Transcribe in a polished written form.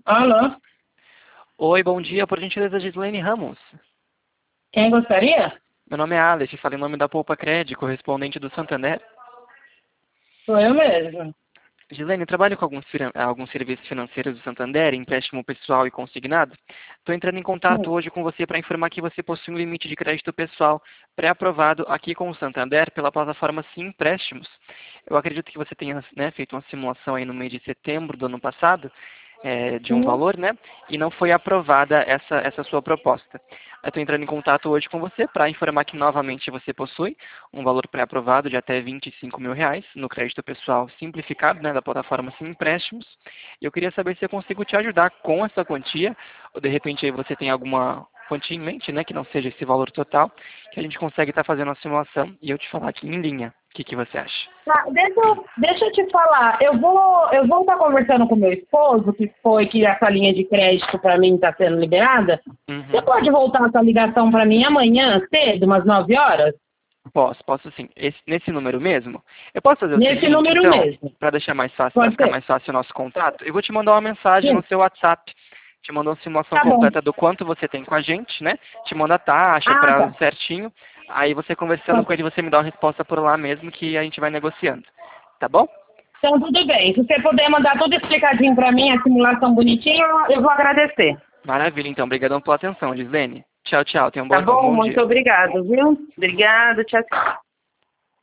Alô? Oi, bom dia. Por gentileza, Gislene Ramos. Quem gostaria? Meu nome é Alex, falei em nome da Poupa Cred, correspondente do Santander. Sou eu mesmo. Gislene, eu trabalho com alguns serviços financeiros do Santander, empréstimo pessoal e consignado. Estou entrando em contato Sim. hoje com você para informar que você possui um limite de crédito pessoal pré-aprovado aqui com o Santander pela plataforma Sim Empréstimos. Eu acredito que você tenha, né, feito uma simulação aí no mês de setembro do ano passado, de um Sim. valor, né? E não foi aprovada essa sua proposta. Eu estou entrando em contato hoje com você para informar que novamente você possui um valor pré-aprovado de até R$ 25.000 no crédito pessoal simplificado, né, da plataforma Sim Empréstimos. E eu queria saber se eu consigo te ajudar com essa quantia, ou de repente aí você tem alguma quantia em mente, né, que não seja esse valor total, que a gente consegue estar fazendo a simulação e eu te falar aqui em linha. O que você acha? Tá, deixa eu te falar. Eu vou estar conversando com meu esposo, que foi que essa linha de crédito para mim está sendo liberada. Você Uhum. pode voltar essa ligação para mim amanhã cedo, umas 9 horas? Posso sim. Nesse número mesmo? Eu posso fazer o Nesse seguinte, número então, mesmo. para deixar mais fácil, para Pode ficar ser? mais fácil o nosso contato, eu vou te mandar uma mensagem no Sim. seu WhatsApp. Te mandou uma simulação Tá bom. completa do quanto você tem com a gente, né? Te manda a taxa, Ah, prazo tá. certinho. Aí você conversando Pode com ser. ele, você me dá uma resposta por lá mesmo que a gente vai negociando. Tá bom? Então, tudo bem. Se você puder mandar tudo explicadinho para mim, a simulação bonitinha, eu vou agradecer. Maravilha, então. Obrigadão pela atenção, Gislene. Tchau, tchau. Tenha Tá um bom? bom Muito dia. obrigado, viu? Obrigada. Tchau, tchau.